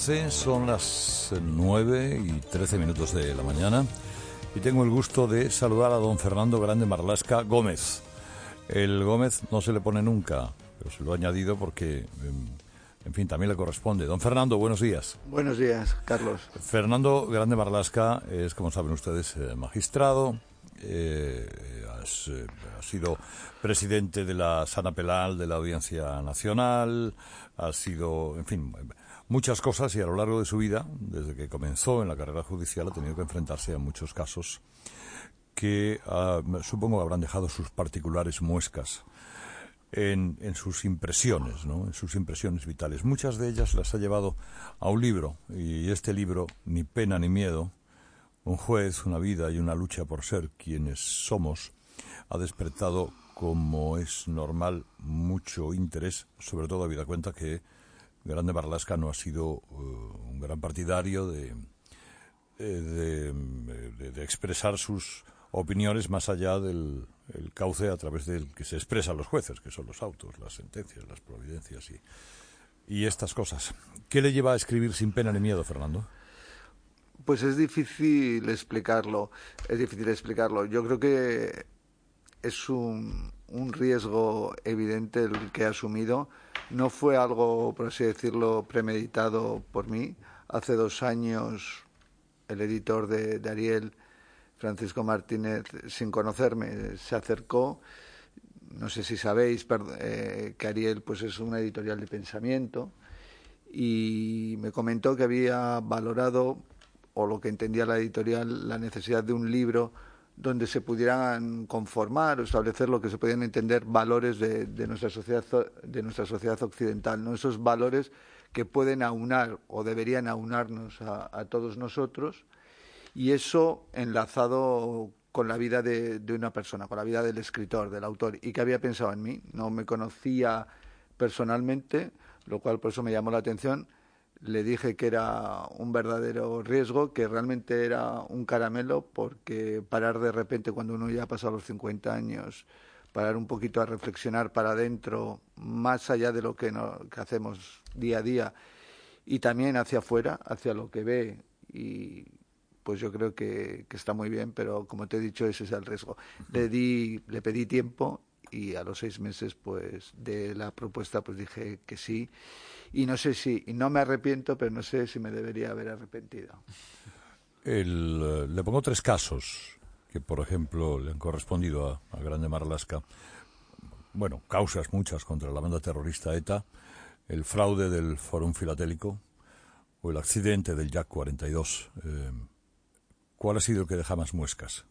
Sí, son las 9:13 de la mañana y tengo el gusto de saludar a don Fernando Grande Marlaska Gómez. El Gómez no se le pone nunca, pero se lo he añadido porque, en fin, también le corresponde. Don Fernando, buenos días. Buenos días, Carlos. Fernando Grande Marlaska es, como saben ustedes, magistrado, ha sido presidente de la Sala Penal de la Audiencia Nacional, ha sido, en fin, muchas cosas, y a lo largo de su vida, desde que comenzó en la carrera judicial, ha tenido que enfrentarse a muchos casos que supongo habrán dejado sus particulares muescas en sus impresiones, ¿no? En sus impresiones vitales. Muchas de ellas las ha llevado a un libro, y este libro, Ni pena ni miedo, un juez, una vida y una lucha por ser quienes somos, ha despertado, como es normal, mucho interés, sobre todo habida cuenta que Grande Marlaska no ha sido un gran partidario de expresar sus opiniones más allá del cauce a través del que se expresan los jueces, que son los autos, las sentencias, las providencias y estas cosas. ¿Qué le lleva a escribir Sin pena ni miedo, Fernando? Pues es difícil explicarlo. Yo creo que es un riesgo evidente el que he asumido. No fue algo, por así decirlo, premeditado por mí. Hace 2 años el editor de Ariel, Francisco Martínez, sin conocerme, se acercó. No sé si sabéis que Ariel pues es una editorial de pensamiento, y me comentó que había valorado, o lo que entendía la editorial, la necesidad de un libro donde se pudieran conformar o establecer lo que se podían entender valores de nuestra sociedad occidental, ¿no? Esos valores que pueden aunar o deberían aunarnos a todos nosotros, y eso enlazado con la vida de una persona, con la vida del escritor, del autor, y que había pensado en mí. No me conocía personalmente, lo cual por eso me llamó la atención. Le dije que era un verdadero riesgo, que realmente era un caramelo, porque parar de repente, cuando uno ya ha pasado los 50 años, parar un poquito a reflexionar para adentro, más allá de lo que hacemos día a día, y también hacia afuera, hacia lo que ve, y pues yo creo que está muy bien, pero como te he dicho, ese es el riesgo. Le pedí tiempo, y a los 6 meses pues de la propuesta pues dije que sí, y no me arrepiento, pero no sé si me debería haber arrepentido. Le pongo 3 casos que, por ejemplo, le han correspondido a Grande Marlaska. Bueno, causas muchas contra la banda terrorista ETA, el fraude del Fórum Filatélico o el accidente del Yak 42. ¿Cuál ha sido el que deja más muescas?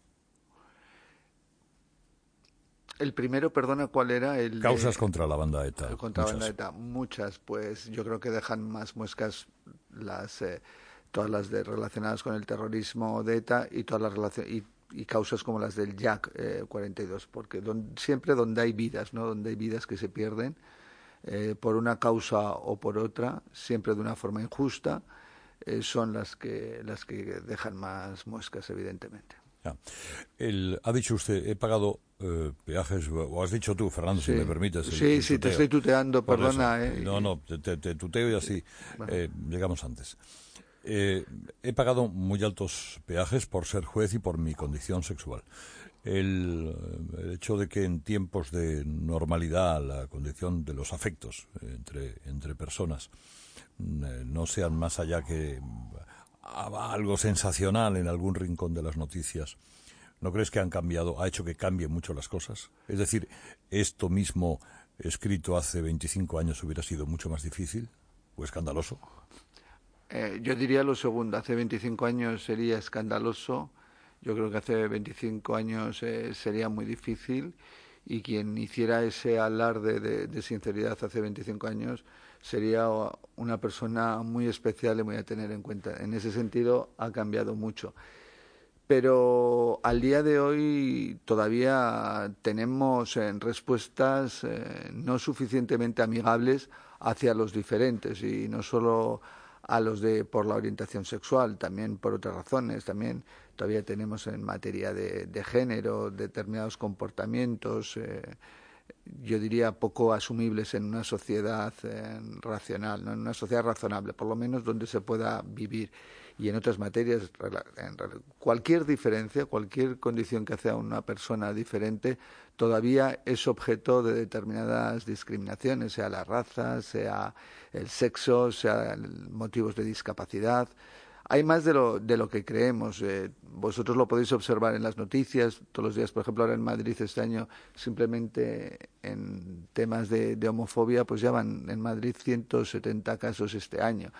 El primero, perdona, ¿cuál era? Causas contra la banda ETA. Contra la banda ETA, muchas. Pues yo creo que dejan más muescas todas las relacionadas con el terrorismo de ETA, y todas las y causas como las del Yak 42, porque siempre donde hay vidas, ¿no? Donde hay vidas que se pierden por una causa o por otra, siempre de una forma injusta, son las que dejan más muescas, evidentemente. Ya. Ha dicho usted, he pagado peajes, o has dicho tú, Fernando, sí. si me permites. Sí, te estoy tuteando, por perdona. No, te tuteo y así llegamos antes. He pagado muy altos peajes por ser juez y por mi condición sexual. El hecho de que en tiempos de normalidad la condición de los afectos entre personas no sean más allá que algo sensacional en algún rincón de las noticias, ¿no crees que ha hecho que cambien mucho las cosas? Es decir, esto mismo escrito hace 25 años hubiera sido mucho más difícil o escandaloso. Yo diría lo segundo. Hace 25 años sería escandaloso. Yo creo que hace 25 años sería muy difícil, y quien hiciera ese alarde de sinceridad hace 25 años sería una persona muy especial y muy a tener en cuenta. En ese sentido ha cambiado mucho. Pero al día de hoy todavía tenemos respuestas no suficientemente amigables hacia los diferentes, y no solo a los por la orientación sexual, también por otras razones. También todavía tenemos en materia de género determinados comportamientos yo diría, poco asumibles en una sociedad racional, ¿no? En una sociedad razonable, por lo menos donde se pueda vivir. Y en otras materias, cualquier diferencia, cualquier condición que hace a una persona diferente, todavía es objeto de determinadas discriminaciones, sea la raza, sea el sexo, sea motivos de discapacidad. Hay más de lo que creemos. Vosotros lo podéis observar en las noticias todos los días. Por ejemplo, ahora en Madrid este año, simplemente en temas de homofobia, pues ya van en Madrid 170 casos este año.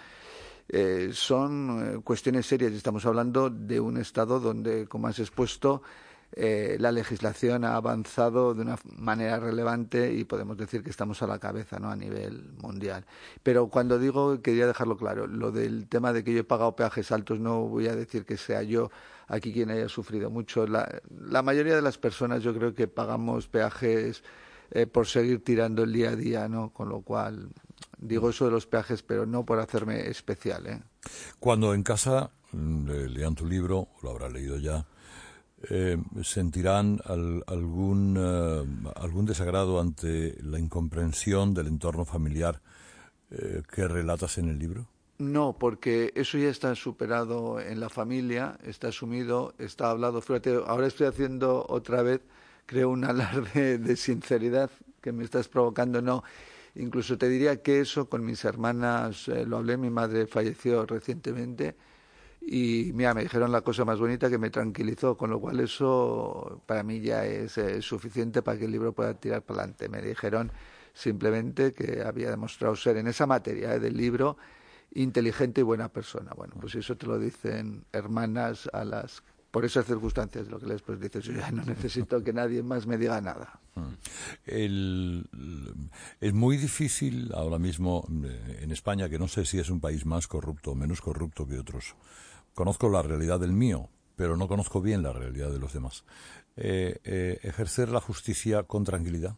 Son cuestiones serias y estamos hablando de un estado donde, como has expuesto, la legislación ha avanzado de una manera relevante y podemos decir que estamos a la cabeza, ¿no?, a nivel mundial. Pero cuando digo, quería dejarlo claro, lo del tema de que yo he pagado peajes altos, no voy a decir que sea yo aquí quien haya sufrido mucho. La mayoría de las personas yo creo que pagamos peajes por seguir tirando el día a día, ¿no? Con lo cual digo eso de los peajes, pero no por hacerme especial, ¿eh? Cuando en casa lean tu libro, lo habrá leído ya, sentirán algún desagrado ante la incomprensión del entorno familiar que relatas en el libro. No, porque eso ya está superado en la familia, está asumido, está hablado. Fíjate, ahora estoy haciendo otra vez, creo, un alarde de sinceridad que me estás provocando. No, incluso te diría que eso con mis hermanas lo hablé. Mi madre falleció recientemente y mira, me dijeron la cosa más bonita que me tranquilizó, con lo cual eso para mí ya es suficiente para que el libro pueda tirar para adelante. Me dijeron simplemente que había demostrado ser en esa materia del libro inteligente y buena persona. Bueno, pues eso te lo dicen hermanas por esas circunstancias, lo que les pues dices, yo ya no necesito que nadie más me diga nada. Es muy difícil ahora mismo en España, que no sé si es un país más corrupto o menos corrupto que otros. Conozco la realidad del mío, pero no conozco bien la realidad de los demás. ¿Ejercer la justicia con tranquilidad?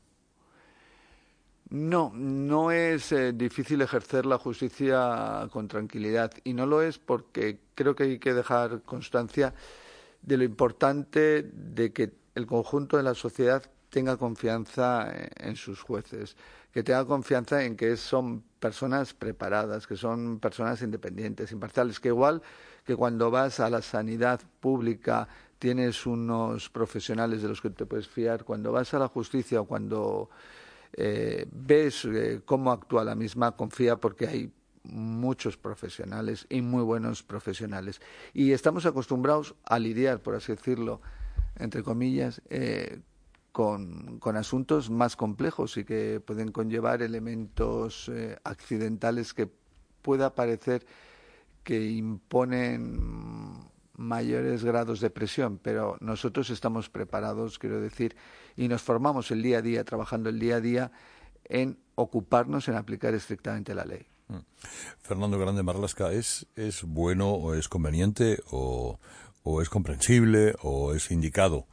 No, no es difícil ejercer la justicia con tranquilidad y no lo es porque creo que hay que dejar constancia de lo importante de que el conjunto de la sociedad tenga confianza en sus jueces, que tenga confianza en que son personas preparadas, que son personas independientes, imparciales, que igual que cuando vas a la sanidad pública tienes unos profesionales de los que te puedes fiar, cuando vas a la justicia o cuando ves cómo actúa la misma, confía porque hay muchos profesionales y muy buenos profesionales. Y estamos acostumbrados a lidiar, por así decirlo, entre comillas, con asuntos más complejos y que pueden conllevar elementos accidentales que pueda parecer que imponen mayores grados de presión, pero nosotros estamos preparados, quiero decir, y nos formamos el día a día, trabajando el día a día en ocuparnos en aplicar estrictamente la ley. Fernando Grande Marlaska, ¿es bueno o es conveniente o es comprensible o es indicado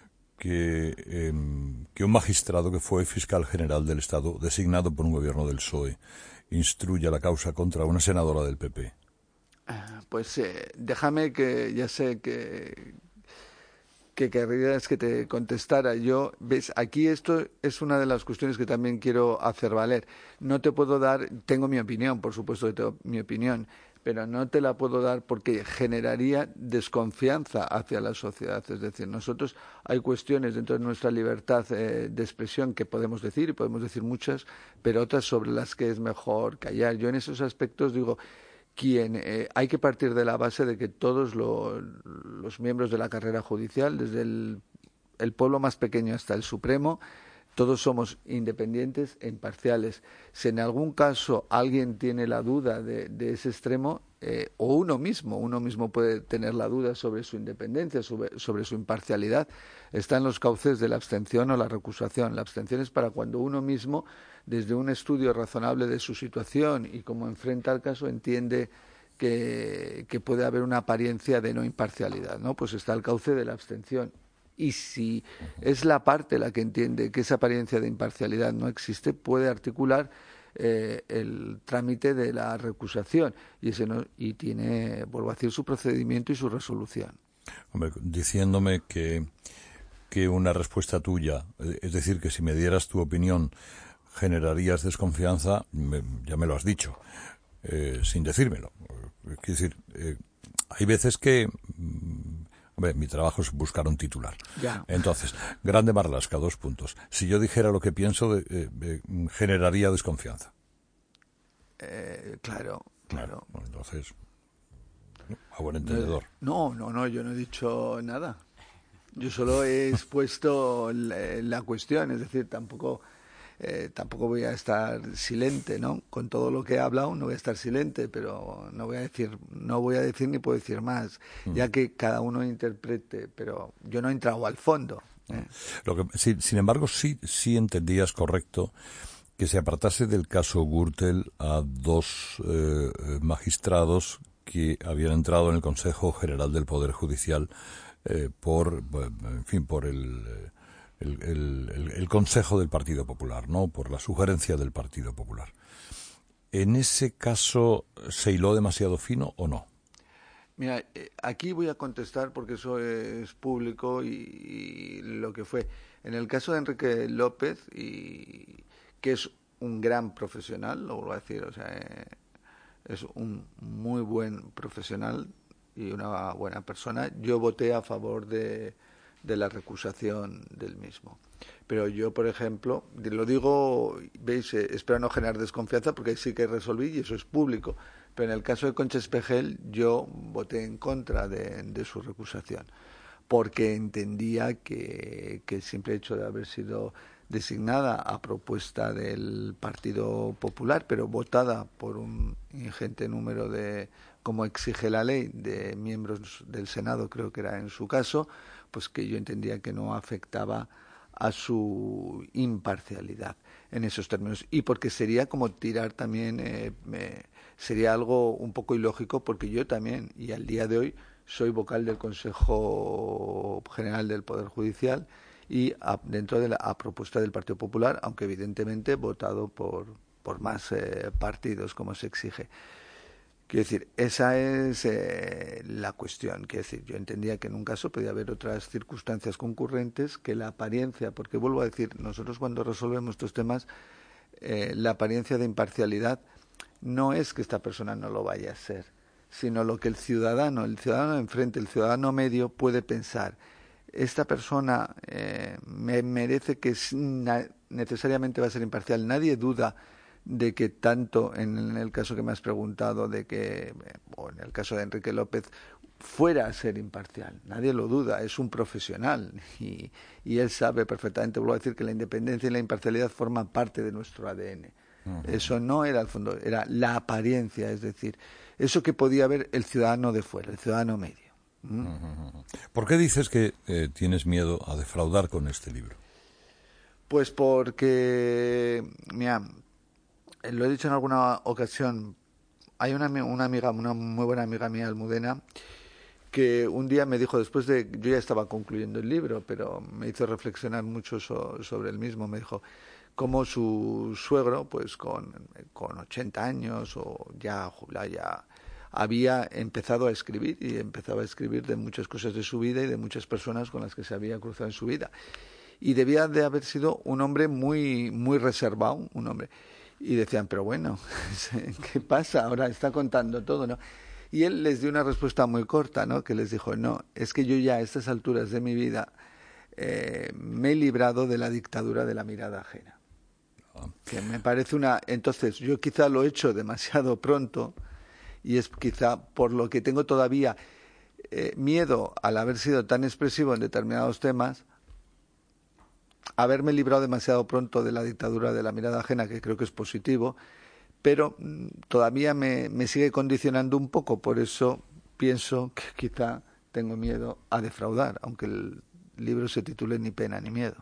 que un magistrado que fue fiscal general del Estado, designado por un gobierno del PSOE, instruya la causa contra una senadora del PP? Pues déjame que ya sé que querrías que te contestara. Yo, ves, aquí esto es una de las cuestiones que también quiero hacer valer. No te puedo dar, tengo mi opinión, por supuesto que tengo mi opinión, pero no te la puedo dar porque generaría desconfianza hacia la sociedad. Es decir, nosotros hay cuestiones dentro de nuestra libertad de expresión que podemos decir, y podemos decir muchas, pero otras sobre las que es mejor callar. Yo en esos aspectos digo, hay que partir de la base de que todos los miembros de la carrera judicial, desde el pueblo más pequeño hasta el Supremo, todos somos independientes e imparciales. Si en algún caso alguien tiene la duda de ese extremo, o uno mismo puede tener la duda sobre su independencia, sobre su imparcialidad, está en los cauces de la abstención o la recusación. La abstención es para cuando uno mismo, desde un estudio razonable de su situación y cómo enfrenta el caso, entiende que puede haber una apariencia de no imparcialidad, ¿no? Pues está el cauce de la abstención. Y si es la parte la que entiende que esa apariencia de imparcialidad no existe, puede articular el trámite de la recusación y tiene, vuelvo a decir, su procedimiento y su resolución. Hombre, diciéndome que que una respuesta tuya, es decir, que si me dieras tu opinión generarías desconfianza, ya me lo has dicho, sin decírmelo. Quiero decir, hay veces que... Hombre, mi trabajo es buscar un titular. Ya. Entonces, Grande Marlaska, 2 puntos. Si yo dijera lo que pienso, generaría desconfianza. Claro. Bueno, entonces, a buen entendedor. No, yo no he dicho nada. Yo solo he expuesto la cuestión, es decir, tampoco voy a estar silente, ¿no? Con todo lo que he hablado no voy a estar silente, pero no voy a decir ni puedo decir más, ya que cada uno interprete, pero yo no he entrado al fondo. Sin embargo, sí entendías correcto que se apartase del caso Gürtel a 2 magistrados que habían entrado en el Consejo General del Poder Judicial por el Consejo del Partido Popular, ¿no? Por la sugerencia del Partido Popular. ¿En ese caso se hiló demasiado fino o no? Mira, aquí voy a contestar porque eso es público y lo que fue. En el caso de Enrique López, que es un gran profesional, lo vuelvo a decir, o sea, es un muy buen profesional y una buena persona, yo voté a favor de la recusación del mismo. Pero yo, por ejemplo, lo digo, veis, espero no generar desconfianza porque sí que resolví y eso es público. Pero en el caso de Concha Espejel yo voté en contra de su recusación porque entendía que el simple hecho de haber sido designada a propuesta del Partido Popular, pero votada por un ingente número de, como exige la ley, de miembros del Senado, creo que era en su caso, pues que yo entendía que no afectaba a su imparcialidad en esos términos. Y porque sería como tirar también, sería algo un poco ilógico, porque yo también, y al día de hoy, soy vocal del Consejo General del Poder Judicial y dentro de a propuesta del Partido Popular, aunque evidentemente votado por más partidos, como se exige. Quiero decir, esa es la cuestión. Quiero decir, yo entendía que en un caso podía haber otras circunstancias concurrentes que la apariencia, porque vuelvo a decir, nosotros cuando resolvemos estos temas, la apariencia de imparcialidad no es que esta persona no lo vaya a ser, sino lo que el ciudadano enfrente, el ciudadano medio puede pensar. Esta persona me merece que necesariamente va a ser imparcial. Nadie duda de que tanto en el caso que me has preguntado, o en el caso de Enrique López, fuera a ser imparcial. Nadie lo duda, es un profesional y él sabe perfectamente, vuelvo a decir, que la independencia y la imparcialidad forman parte de nuestro ADN. Uh-huh. Eso no era el fondo, era la apariencia, es decir, eso que podía ver el ciudadano de fuera, el ciudadano medio. Uh-huh. ¿Por qué dices que tienes miedo a defraudar con este libro? Pues porque, mira, lo he dicho en alguna ocasión, hay una amiga, una muy buena amiga mía, Almudena, que un día me dijo, después de, yo ya estaba concluyendo el libro, pero me hizo reflexionar mucho sobre el mismo, me dijo, cómo su suegro, pues con 80 años o ya jubilado, ya había empezado a escribir y empezaba a escribir de muchas cosas de su vida y de muchas personas con las que se había cruzado en su vida. Y debía de haber sido un hombre muy, muy reservado, un hombre. Y decían, pero bueno, ¿qué pasa? Ahora está contando todo, ¿no? Y él les dio una respuesta muy corta, ¿no? Que les dijo, no, es que yo ya a estas alturas de mi vida me he librado de la dictadura de la mirada ajena. Que me parece Entonces, yo quizá lo he hecho demasiado pronto y es quizá por lo que tengo todavía miedo al haber sido tan expresivo en determinados temas, haberme librado demasiado pronto de la dictadura de la mirada ajena, que creo que es positivo, pero todavía me sigue condicionando un poco, por eso pienso que quizá tengo miedo a defraudar, aunque el libro se titule Ni pena ni miedo.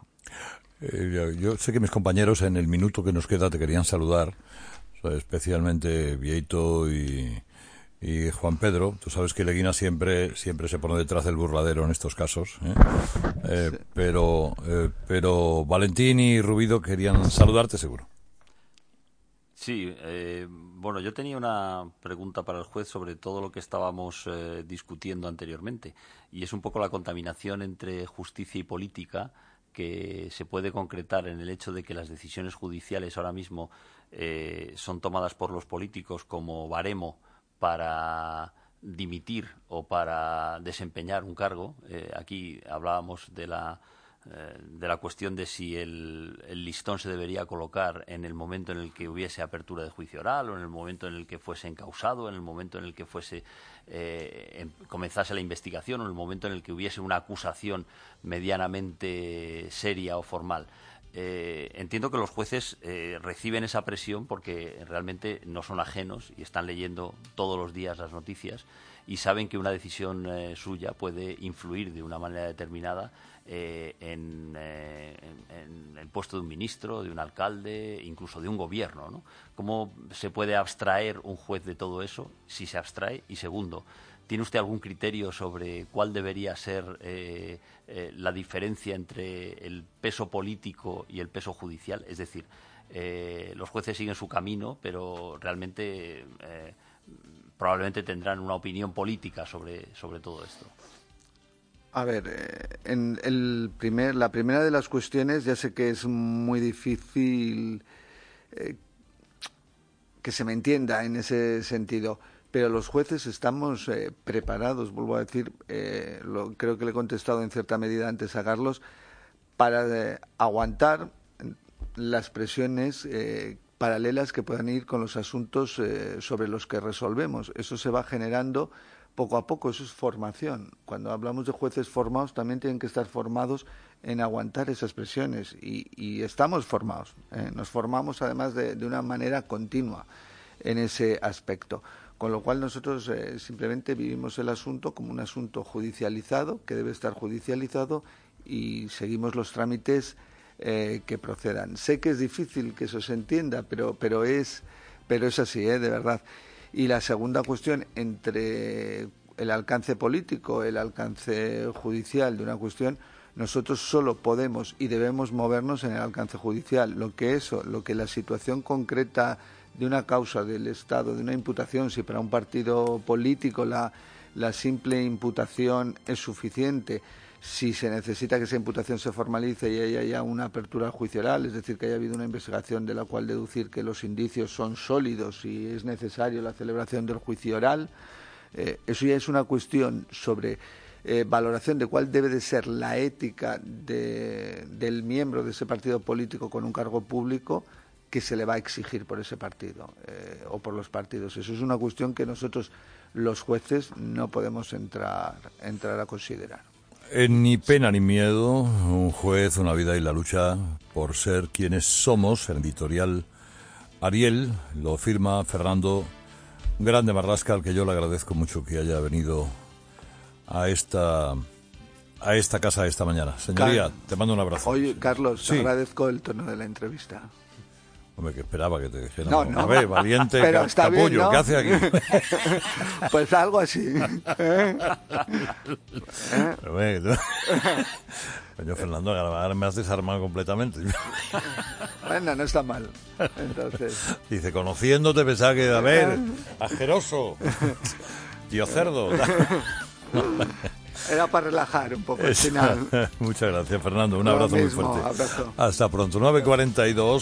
Yo sé que mis compañeros en el minuto que nos queda te querían saludar, o sea, especialmente Vieito y Juan Pedro. Tú sabes que Leguina siempre se pone detrás del burladero en estos casos, ¿eh? Sí. Pero Valentín y Rubido querían saludarte seguro. Sí, bueno, yo tenía una pregunta para el juez sobre todo lo que estábamos discutiendo anteriormente, y es un poco la contaminación entre justicia y política que se puede concretar en el hecho de que las decisiones judiciales ahora mismo son tomadas por los políticos como baremo para dimitir o para desempeñar un cargo. Aquí hablábamos de la cuestión de si el listón se debería colocar en el momento en el que hubiese apertura de juicio oral o en el momento en el que fuese encausado, en el momento en el que comenzase la investigación o en el momento en el que hubiese una acusación medianamente seria o formal. Entiendo que los jueces reciben esa presión porque realmente no son ajenos y están leyendo todos los días las noticias y saben que una decisión suya puede influir de una manera determinada en el puesto de un ministro, de un alcalde, incluso de un gobierno, ¿no? ¿Cómo se puede abstraer un juez de todo eso, si se abstrae? Y segundo, ¿tiene usted algún criterio sobre cuál debería ser la diferencia entre el peso político y el peso judicial? Es decir, los jueces siguen su camino, pero realmente probablemente tendrán una opinión política sobre todo esto. A ver, la primera de las cuestiones, ya sé que es muy difícil que se me entienda en ese sentido, pero los jueces estamos preparados, vuelvo a decir, creo que le he contestado en cierta medida antes a Carlos, para aguantar las presiones paralelas que puedan ir con los asuntos sobre los que resolvemos. Eso se va generando poco a poco, eso es formación. Cuando hablamos de jueces formados, también tienen que estar formados en aguantar esas presiones y estamos formados. Nos formamos además de una manera continua en ese aspecto. Con lo cual nosotros simplemente vivimos el asunto como un asunto judicializado, que debe estar judicializado, y seguimos los trámites que procedan. Sé que es difícil que eso se entienda, pero es así, de verdad. Y la segunda cuestión, entre el alcance político, el alcance judicial de una cuestión, nosotros solo podemos y debemos movernos en el alcance judicial. Lo que la situación concreta de una causa del Estado, de una imputación, si para un partido político la simple imputación es suficiente, si se necesita que esa imputación se formalice y haya ya una apertura al juicio oral, es decir, que haya habido una investigación de la cual deducir que los indicios son sólidos y es necesario la celebración del juicio oral, eso ya es una cuestión sobre valoración de cuál debe de ser la ética del miembro de ese partido político con un cargo público que se le va a exigir por ese partido o por los partidos. Eso es una cuestión que nosotros, los jueces, no podemos entrar a considerar. Ni pena ni miedo, un juez, una vida y la lucha por ser quienes somos. En editorial Ariel lo firma Fernando Grande Marlasca, al que yo le agradezco mucho que haya venido a esta casa esta mañana. Señoría, te mando un abrazo. Oye, Carlos, sí. Te agradezco el tono de la entrevista. Hombre, que esperaba que te dijera. No. A ver, valiente capullo, bien, ¿no? ¿Qué hace aquí? Pues algo así. Coño, Fernando, ahora me has desarmado completamente. Bueno, no está mal. Entonces. Dice, conociéndote pensaba que, a ver, ajeroso, tío cerdo. Era para relajar un poco al final. Muchas gracias, Fernando. Un abrazo muy fuerte. Abrazo. Hasta pronto. 9:42.